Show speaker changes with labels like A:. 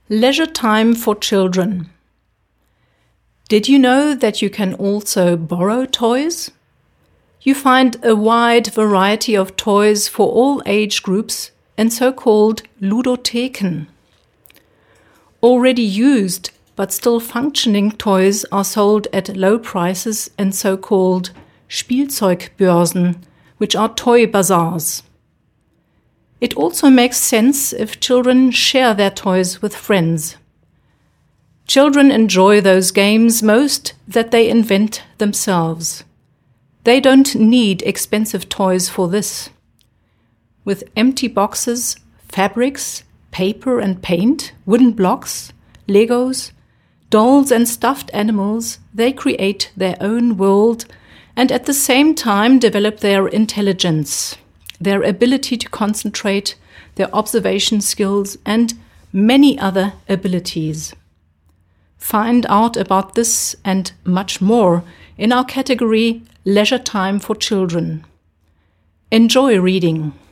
A: Leisure time for children. Did you know that you can also borrow toys? You find a wide variety of toys for all age groups in so-called Ludotheken. Already used but still functioning toys are sold at low prices in so-called Spielzeugbörsen, which are toy bazaars. It also makes sense if children share their toys with friends. Children enjoy those games most that they invent themselves. They don't need expensive toys for this. With empty boxes, fabrics, paper and paint, wooden blocks, Legos, dolls and stuffed animals, they create their own world and at the same time develop their intelligence, their ability to concentrate, their observation skills, and many other abilities. Find out about this and much more in our category Leisure Time for Children. Enjoy reading.